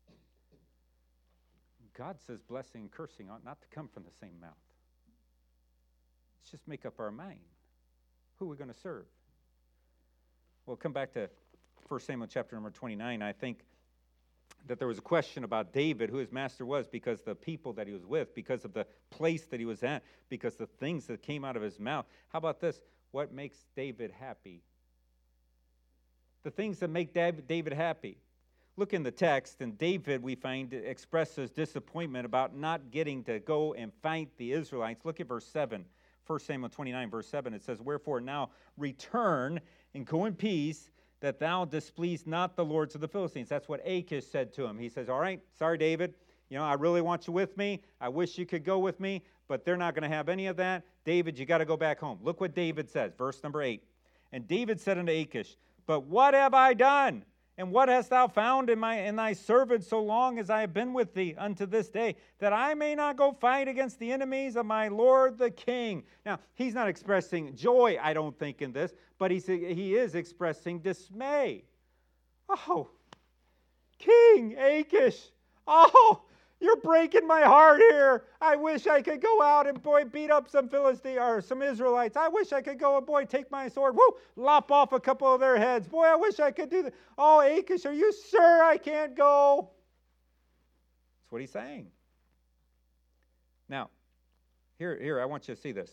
God says blessing and cursing ought not to come from the same mouth. Let's just make up our mind. Who are we going to serve? We'll come back to 1 Samuel chapter number 29. I think that there was a question about David, who his master was, because the people that he was with, because of the place that he was at, because the things that came out of his mouth. How about this? What makes David happy? The things that make David happy. Look in the text, and David, we find, expresses disappointment about not getting to go and fight the Israelites. Look at verse 7. 1 Samuel 29, verse 7. It says, wherefore now return and go in peace, that thou displease not the lords of the Philistines. That's what Achish said to him. He says, all right, sorry, David. I really want you with me. I wish you could go with me, but they're not going to have any of that. David, you got to go back home. Look what David says, verse number 8. And David said unto Achish, but what have I done? And what hast thou found in thy servant so long as I have been with thee unto this day, that I may not go fight against the enemies of my lord the king? Now, he's not expressing joy, I don't think, in this, but he is expressing dismay. Oh, King Achish, oh, you're breaking my heart here. I wish I could go out and, boy, beat up some Philistines or some Israelites. I wish I could go and, boy, take my sword, lop off a couple of their heads. Boy, I wish I could do that. Oh, Achish, are you sure I can't go? That's what he's saying. Now, here, I want you to see this.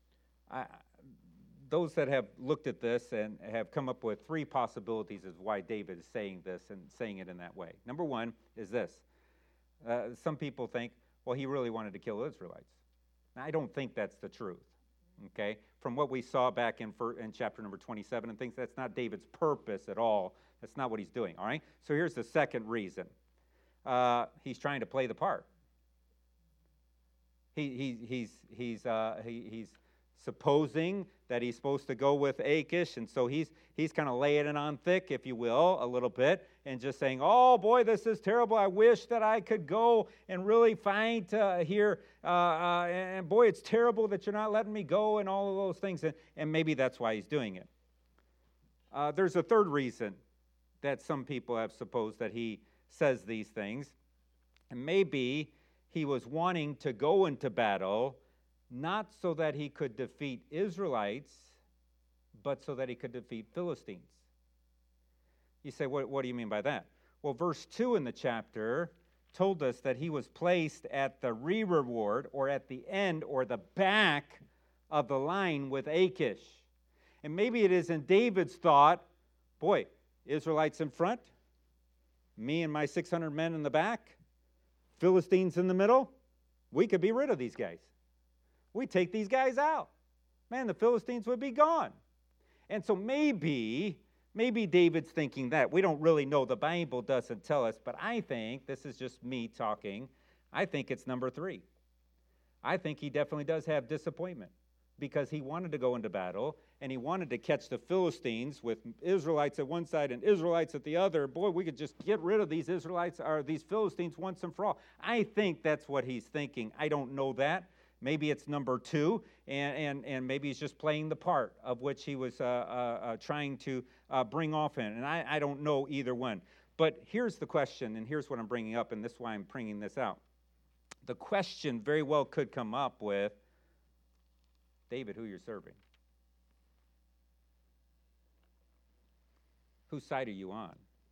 Those that have looked at this and have come up with three possibilities as why David is saying this and saying it in that way. Number one is this. Some people think, well, he really wanted to kill Israelites. Now, I don't think that's the truth, okay? From what we saw back in chapter number 27 and things, that's not David's purpose at all. That's not what he's doing, all right? So here's the second reason. He's trying to play the part. He's supposing that he's supposed to go with Achish, and so he's kind of laying it on thick, if you will, a little bit, and just saying, oh, boy, this is terrible. I wish that I could go and really fight here, and boy, it's terrible that you're not letting me go, and all of those things, and maybe that's why he's doing it. There's a third reason that some people have supposed that he says these things, and maybe he was wanting to go into battle not so that he could defeat Israelites, but so that he could defeat Philistines. You say, what do you mean by that? Well, verse 2 in the chapter told us that he was placed at the rearward, or at the end, or the back of the line with Achish. And maybe it is in David's thought, boy, Israelites in front, me and my 600 men in the back, Philistines in the middle, we could be rid of these guys. We take these guys out. Man, the Philistines would be gone. And so maybe David's thinking that. We don't really know. The Bible doesn't tell us, but I think, this is just me talking, I think it's number 3. I think he definitely does have disappointment because he wanted to go into battle and he wanted to catch the Philistines with Israelites at one side and Israelites at the other. Boy, we could just get rid of these Israelites or these Philistines once and for all. I think that's what he's thinking. I don't know that. Maybe it's number 2, and maybe he's just playing the part of which he was trying to bring off in. And I don't know either one. But here's the question, and here's what I'm bringing up, and this is why I'm bringing this out. The question very well could come up with, David, who you're serving? Whose side are you on?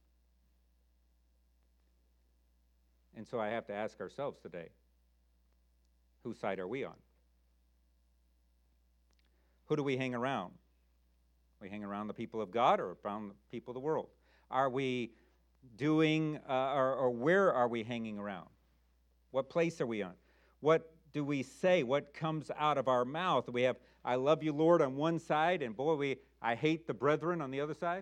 And so I have to ask ourselves today, whose side are we on? Who do we hang around? We hang around the people of God or around the people of the world? Are we doing, or where are we hanging around? What place are we on? What do we say? What comes out of our mouth? We have, I love you, Lord, on one side, and boy, I hate the brethren on the other side.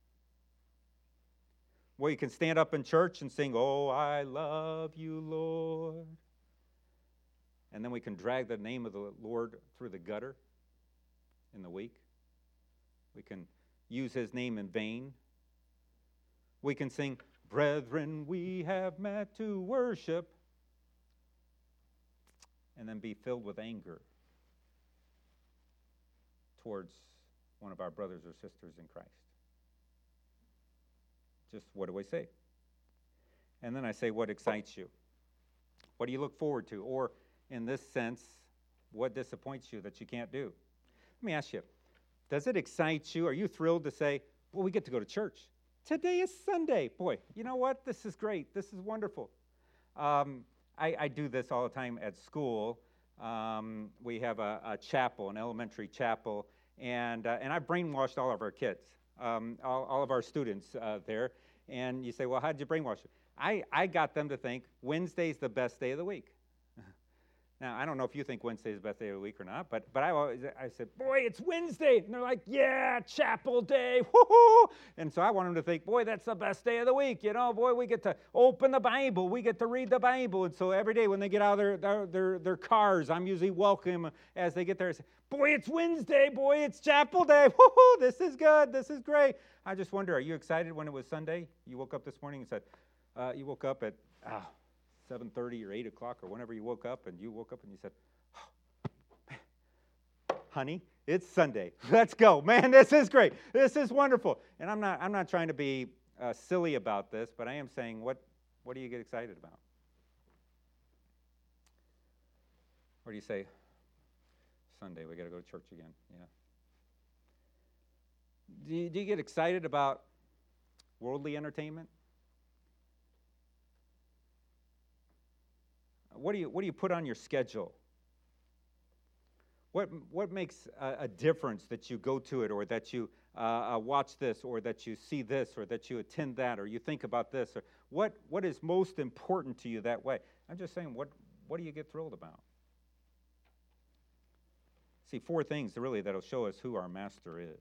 Well, you can stand up in church and sing, oh, I love you, Lord. And then we can drag the name of the Lord through the gutter in the week. We can use his name in vain. We can sing, brethren, we have met to worship, and then be filled with anger towards one of our brothers or sisters in Christ. Just what do I say? And then I say, what excites you? What do you look forward to? Or in this sense, what disappoints you that you can't do? Let me ask you, does it excite you? Are you thrilled to say, well, we get to go to church? Today is Sunday. Boy, you know what? This is great. This is wonderful. I do this all the time at school. We have a chapel, an elementary chapel, and I've brainwashed all of our kids, all of our students there. And you say, well, how did you brainwash them? I got them to think Wednesday's the best day of the week. Now, I don't know if you think Wednesday's the best day of the week or not, but I said, boy, it's Wednesday. And they're like, yeah, chapel day, woohoo. And so I want them to think, boy, that's the best day of the week. You know, boy, we get to open the Bible. We get to read the Bible. And so every day when they get out of their cars, I'm usually welcome as they get there. I say, boy, it's Wednesday. Boy, it's chapel day. Woohoo, this is good. This is great. I just wonder, are you excited when it was Sunday? You woke up this morning and said, you woke up at 7:30 or 8 o'clock or whenever you woke up, and you woke up and you said, oh, honey, it's Sunday. Let's go. Man, this is great. This is wonderful. And I'm not trying to be silly about this, but I am saying, what do you get excited about? Or do you say, Sunday, we got to go to church again? Yeah. Do you get excited about worldly entertainment? What do you put on your schedule? What makes a difference that you go to it, or that you watch this, or that you see this, or that you attend that, or you think about this, or what is most important to you that way? I'm just saying, what do you get thrilled about? See, 4 things really that'll show us who our master is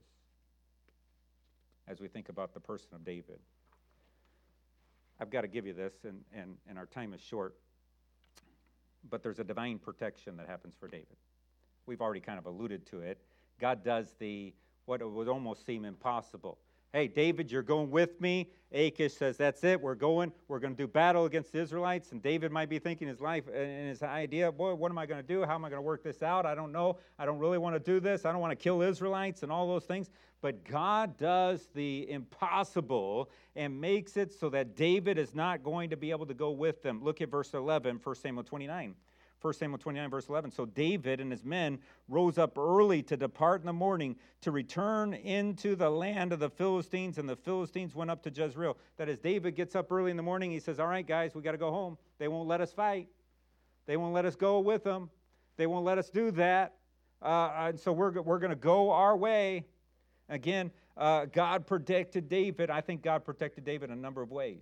as we think about the person of David. I've got to give you this, and our time is short. But there's a divine protection that happens for David. We've already kind of alluded to it. God does what would almost seem impossible. Hey, David, you're going with me. Achish says, that's it, we're going to do battle against the Israelites. And David might be thinking his life and his idea, boy, what am I going to do? How am I going to work this out? I don't know. I don't really want to do this. I don't want to kill Israelites and all those things. But God does the impossible and makes it so that David is not going to be able to go with them. Look at verse 11, 1 Samuel 29. 1 Samuel 29, verse 11. So David and his men rose up early to depart in the morning to return into the land of the Philistines, and the Philistines went up to Jezreel. That is, David gets up early in the morning. He says, all right, guys, we got to go home. They won't let us fight. They won't let us go with them. They won't let us do that. And so we're going to go our way. Again, God protected David. I think God protected David in a number of ways.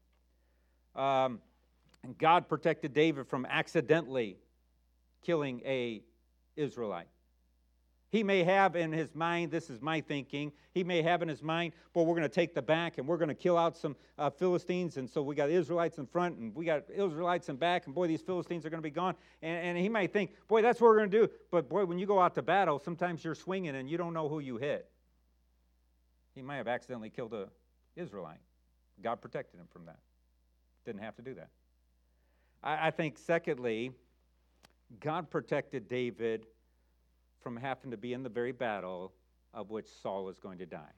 And God protected David from accidentally killing an Israelite. He may have in his mind, this is my thinking, he may have in his mind, boy, we're going to take the back and we're going to kill out some Philistines, and so we got Israelites in front and we got Israelites in back, and boy, these Philistines are going to be gone. And he might think, boy, that's what we're going to do. But boy, when you go out to battle, sometimes you're swinging and you don't know who you hit. He might have accidentally killed an Israelite. God protected him from that. Didn't have to do that. I think, secondly, God protected David from having to be in the very battle of which Saul is going to die.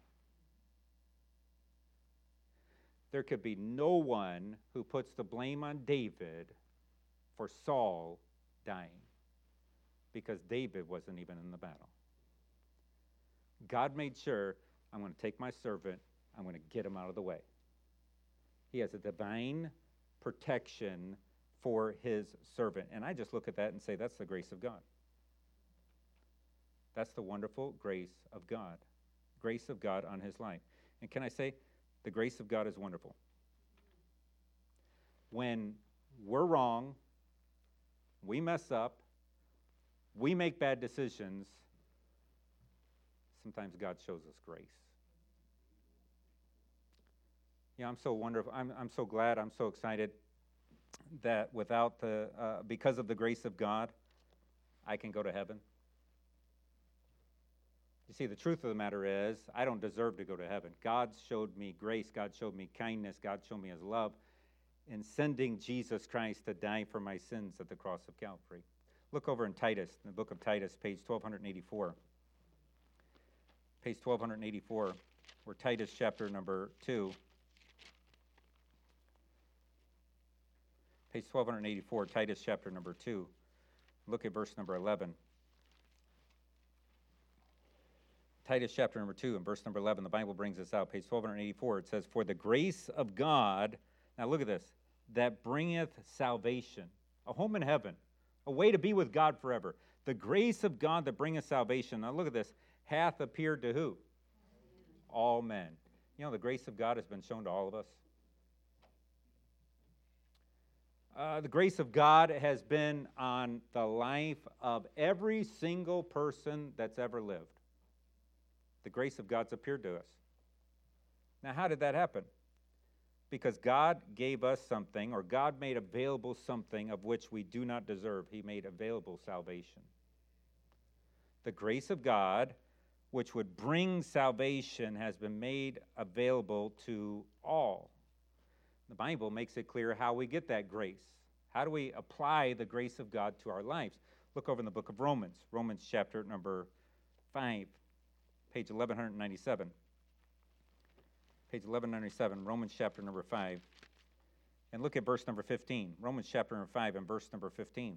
There could be no one who puts the blame on David for Saul dying, because David wasn't even in the battle. God made sure, I'm going to take my servant, I'm going to get him out of the way. He has a divine protection for his servant. And I just look at that and say, that's the grace of God. That's the wonderful grace of God. Grace of God on his life. And can I say, the grace of God is wonderful. When we're wrong, we mess up, we make bad decisions, sometimes God shows us grace. Yeah, I'm so wonderful. I'm so glad, I'm so excited that because of the grace of God, I can go to heaven. You see, the truth of the matter is, I don't deserve to go to heaven. God showed me grace. God showed me kindness. God showed me his love in sending Jesus Christ to die for my sins at the cross of Calvary. Look over in Titus, in the book of Titus, page 1284. Page 1284, or Titus chapter number 2. Page 1284, Titus chapter number 2. Look at verse number 11. Titus chapter number 2 and verse number 11, the Bible brings this out. Page 1284, it says, for the grace of God, now look at this, that bringeth salvation, a home in heaven, a way to be with God forever. The grace of God that bringeth salvation, now look at this, hath appeared to who? All men. You know, the grace of God has been shown to all of us. The grace of God has been on the life of every single person that's ever lived. The grace of God's appeared to us. Now, how did that happen? Because God gave us something, or God made available something of which we do not deserve. He made available salvation. The grace of God, which would bring salvation, has been made available to all. The Bible makes it clear how we get that grace. How do we apply the grace of God to our lives? Look over in the book of Romans, Romans chapter number 5, page 1197. Page 1197, Romans chapter number 5. And look at verse number 15. Romans chapter number 5 and verse number 15.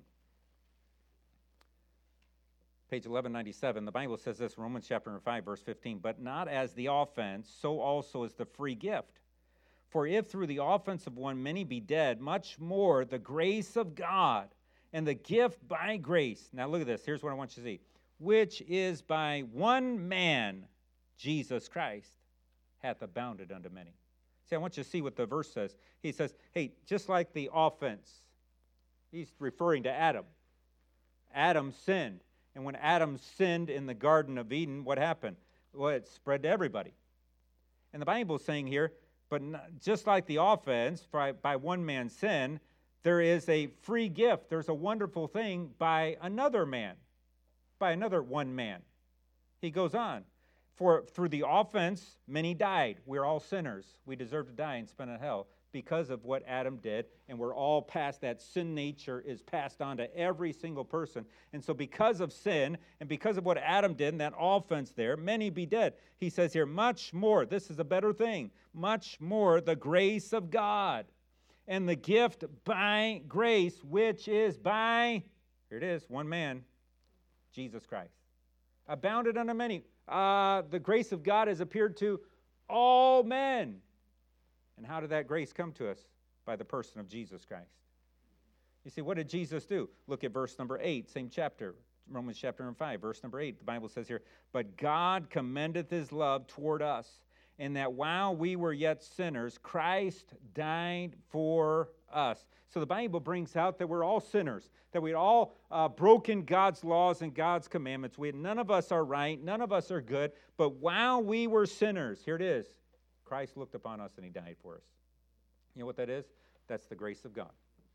Page 1197, the Bible says this, Romans chapter number 5, verse 15. But not as the offense, so also is the free gift. For if through the offense of one many be dead, much more the grace of God and the gift by grace. Now look at this. Here's what I want you to see. Which is by one man, Jesus Christ, hath abounded unto many. See, I want you to see what the verse says. He says, hey, just like the offense, he's referring to Adam. Adam sinned. And when Adam sinned in the Garden of Eden, what happened? Well, it spread to everybody. And the Bible is saying here, but just like the offense, by one man's sin, there is a free gift. There's a wonderful thing by another man, by another one man. He goes on. For through the offense, many died. We're all sinners. We deserve to die and spend in hell because of what Adam did. And we're all past that. Sin nature is passed on to every single person. And so because of sin and because of what Adam did and that offense there, many be dead. He says here, much more, this is a better thing, much more the grace of God and the gift by grace, which is by, here it is, one man, Jesus Christ. Abounded unto many. The grace of God has appeared to all men. And how did that grace come to us? By the person of Jesus Christ. You see, what did Jesus do? Look at verse number 8, same chapter, Romans chapter 5, verse number 8. The Bible says here, but God commendeth his love toward us, in that while we were yet sinners, Christ died for us. So the Bible brings out that we're all sinners, that we'd all broken God's laws and God's commandments. None of us are right, none of us are good, but while we were sinners, here it is, Christ looked upon us and he died for us. You know what that is? That's the grace of God.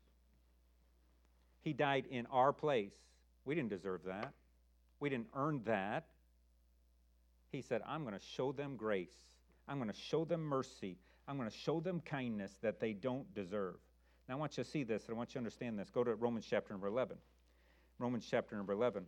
He died in our place. We didn't deserve that. We didn't earn that. He said, I'm going to show them grace. I'm going to show them mercy. I'm going to show them kindness that they don't deserve. Now I want you to see this, and I want you to understand this. Go to Romans chapter number 11. Romans chapter number 11.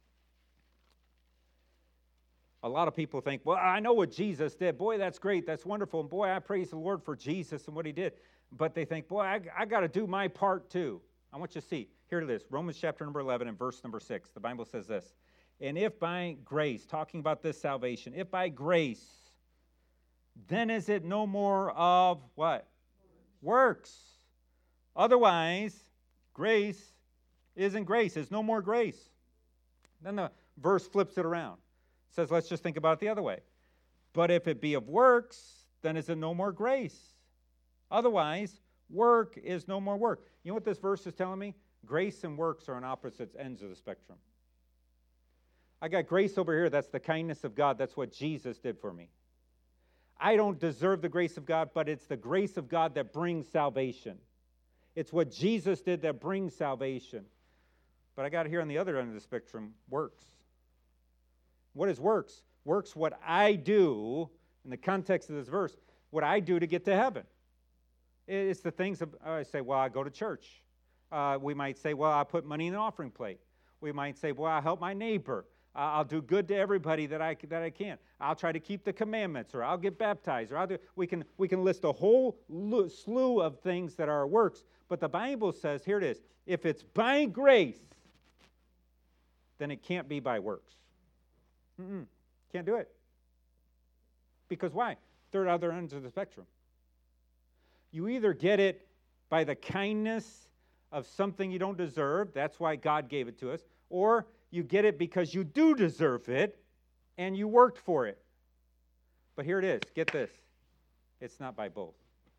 A lot of people think, well, I know what Jesus did. Boy, that's great. That's wonderful. And boy, I praise the Lord for Jesus and what he did. But they think, boy, I got to do my part too. I want you to see. Here it is. Romans chapter number 11 and verse number 6. The Bible says this. And if by grace, talking about this salvation, if by grace, then is it no more of what? Works. Otherwise, grace isn't grace. It's no more grace. Then the verse flips it around. It says, let's just think about it the other way. But if it be of works, then is it no more grace. Otherwise, work is no more work. You know what this verse is telling me? Grace and works are on opposite ends of the spectrum. I got grace over here. That's the kindness of God. That's what Jesus did for me. I don't deserve the grace of God, but it's the grace of God that brings salvation. It's what Jesus did that brings salvation. But I got here on the other end of the spectrum, works. What is works? Works what I do, in the context of this verse, what I do to get to heaven. It's the things, I say, well, I go to church. We might say, well, I put money in the offering plate. We might say, well, I help my neighbor. I'll do good to everybody that I can. I'll try to keep the commandments, or I'll get baptized, or we can list a whole slew of things that are works. But the Bible says, here it is, if it's by grace, then it can't be by works. Can't do it. Because why? They're at other ends of the spectrum. You either get it by the kindness of something you don't deserve, that's why God gave it to us, or you get it because you do deserve it and you worked for it. But here it is. Get this. It's not by both.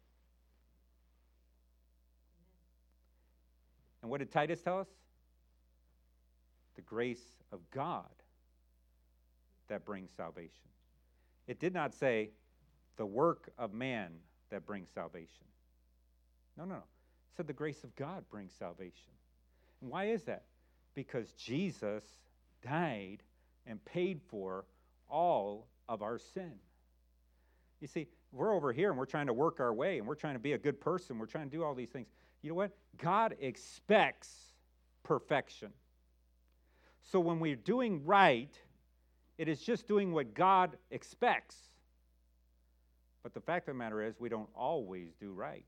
And what did Titus tell us? The grace of God that brings salvation. It did not say the work of man that brings salvation. No. It said the grace of God brings salvation. And why is that? Because Jesus died and paid for all of our sin. You see, we're over here and we're trying to work our way and we're trying to be a good person. We're trying to do all these things. You know what? God expects perfection. So when we're doing right, it is just doing what God expects. But the fact of the matter is, we don't always do right.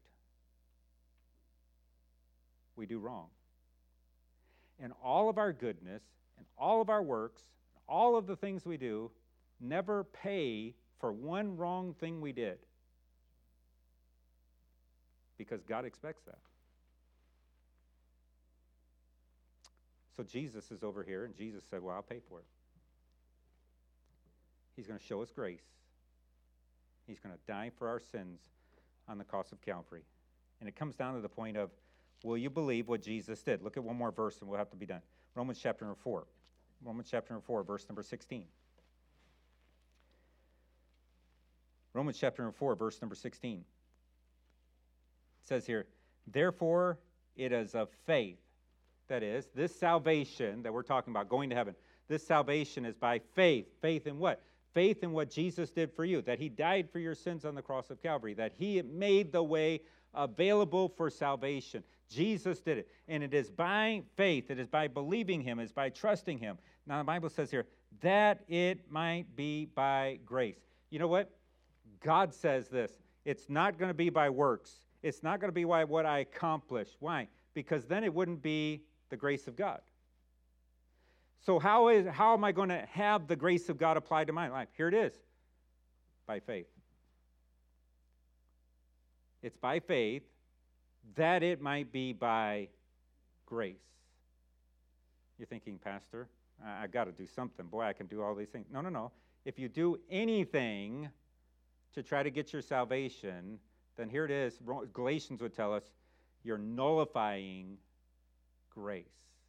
We do wrong. And all of our goodness and all of our works, all of the things we do, never pay for one wrong thing we did. Because God expects that. So Jesus is over here, and Jesus said, well, I'll pay for it. He's going to show us grace. He's going to die for our sins on the cross of Calvary. And it comes down to the point of, will you believe what Jesus did? Look at one more verse and we'll have to be done. Romans chapter number 4. Romans chapter number 4, verse number 16. Romans chapter number 4, verse number 16. It says here, therefore it is of faith. That is, this salvation that we're talking about, going to heaven, this salvation is by faith. Faith in what? Faith in what Jesus did for you, that he died for your sins on the cross of Calvary, that he made the way available for salvation. Jesus did it. And it is by faith, it is by believing him, it is by trusting him. Now the Bible says here, that it might be by grace. You know what? God says this. It's not going to be by works. It's not going to be by what I accomplish. Why? Because then it wouldn't be the grace of God. So how am I going to have the grace of God applied to my life? Here it is. By faith. It's by faith that it might be by grace. You're thinking, Pastor, I got to do something. Boy, I can do all these things. No. If you do anything to try to get your salvation, then here it is. Galatians would tell us, you're nullifying grace.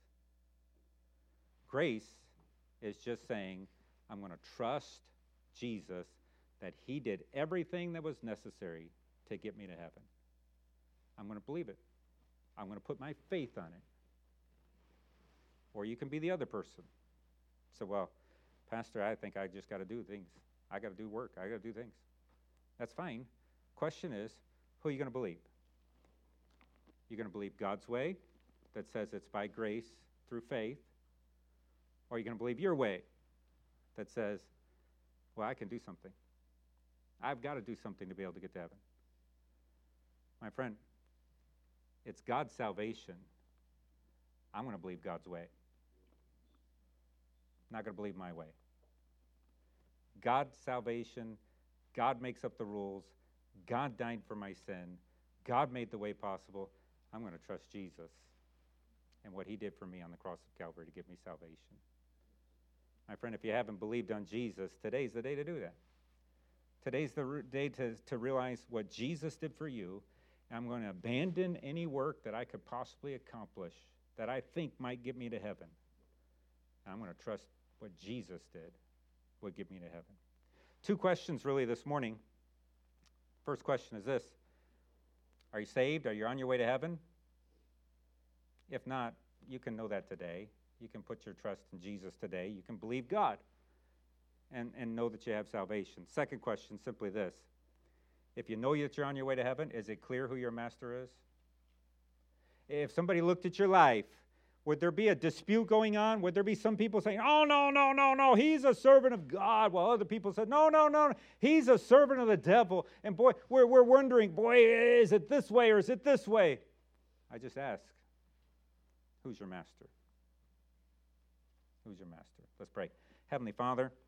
Grace is just saying, I'm going to trust Jesus that he did everything that was necessary to get me to heaven. I'm going to believe it. I'm going to put my faith on it. Or you can be the other person. So, well, Pastor, I think I just got to do things. I got to do work. I got to do things. That's fine. Question is, who are you going to believe? You're going to believe God's way that says it's by grace through faith, or are you going to believe your way that says, well, I can do something. I've got to do something to be able to get to heaven. My friend, it's God's salvation. I'm going to believe God's way. I'm not going to believe my way. God's salvation, God makes up the rules. God died for my sin. God made the way possible. I'm going to trust Jesus and what he did for me on the cross of Calvary to give me salvation. My friend, if you haven't believed on Jesus, today's the day to do that. Today's the day to realize what Jesus did for you. And I'm going to abandon any work that I could possibly accomplish that I think might get me to heaven. And I'm going to trust what Jesus did would get me to heaven. Two questions really this morning. First question is this: are you saved? Are you on your way to heaven? If not, you can know that today. You can put your trust in Jesus today. You can believe God and know that you have salvation. Second question, simply this: if you know that you're on your way to heaven, is it clear who your master is? If somebody looked at your life, would there be a dispute going on? Would there be some people saying, oh, no, he's a servant of God, while other people said, no, he's a servant of the devil. And boy, we're wondering, boy, is it this way or is it this way? I just ask, who's your master? Who's your master? Let's pray. Heavenly Father,